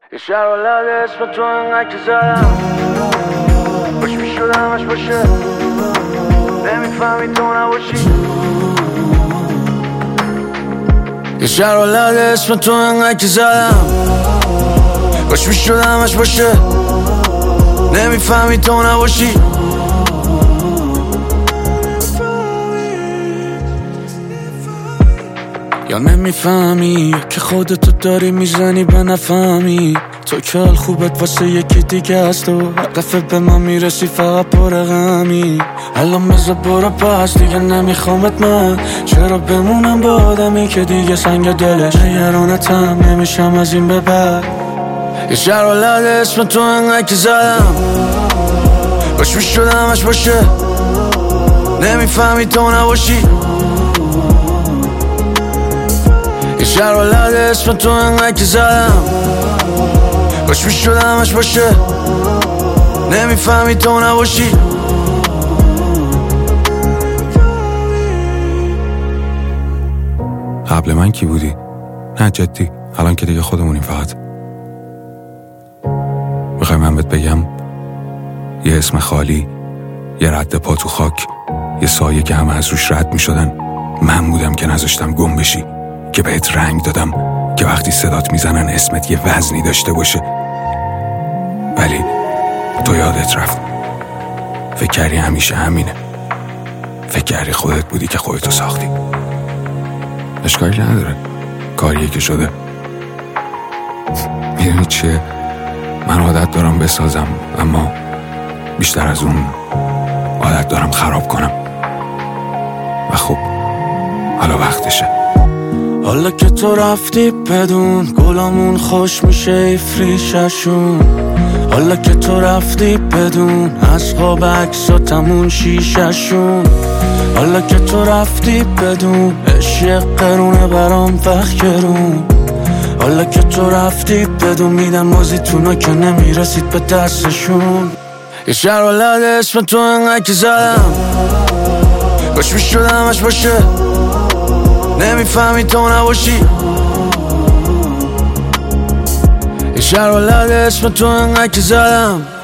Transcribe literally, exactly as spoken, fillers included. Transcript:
یه شهر ولد اسم تو انقدر که زدم باش میشد همش باشه نمیفهمی تو نباشی. یه شهر ولد اسم تو انقدر که زدم باش میشد همش باشه نمیفهمی تو نباشی. یا نمیفهمی که خودتو داری میزنی به نفهمی تو که حال خوبت واسه یکی دیگه است و هر دفعه به من میرسی فقط پر غمی. الان بذار برو پس دیگه نمیخوامت من چرا بمونم با آدمی که دیگه سنگ دلش نگرانتم نمیشم از این به بعد. یه شهر ولد اسم تو انقدر که زدم باش میشد همش باشه نمیفهمی تو نباشی. یه شهر ولد اسم تو انقدر که زدم باش میشد همش باشه نمیفهمی تو نباشی. قبل من کی بودی؟ نه جدی الان که دیگه خودمونیم فقط. میخوای من بهت بگم یه اسم خالی، یه رد پا تو خاک، یه سایه که همه از روش رد میشدن من بودم که نذاشتم گم بشی، که بهت رنگ دادم که وقتی صدات میزنن اسمت یه وزنی داشته باشه. ولی تو یادت رفت. فکر کردی همیشه همینه، فکر کردی خودت بودی که خودتو ساختی. اشکالی نداره، کاریه که شده. میدونی چیه؟ من عادت دارم بسازم اما بیشتر از اون عادت دارم خراب کنم و خب حالا وقتشه. حالا که تو رفتی بدون گلامون خوش میشه افریششون. حالا که تو رفتی بدون از خواب عکساتمون شیششون. حالا که تو رفتی بدون عشق قرونه برام وقت گرون. حالا که تو رفتی بدون میدن موزیتونا که نمیرسید به دستشون. یه شهر ولد اسم تو انقدر که زدم باش میشد همش باشه نمیفهمی تو نباشی. یه شهر ولد اسم تو انقدر که زدم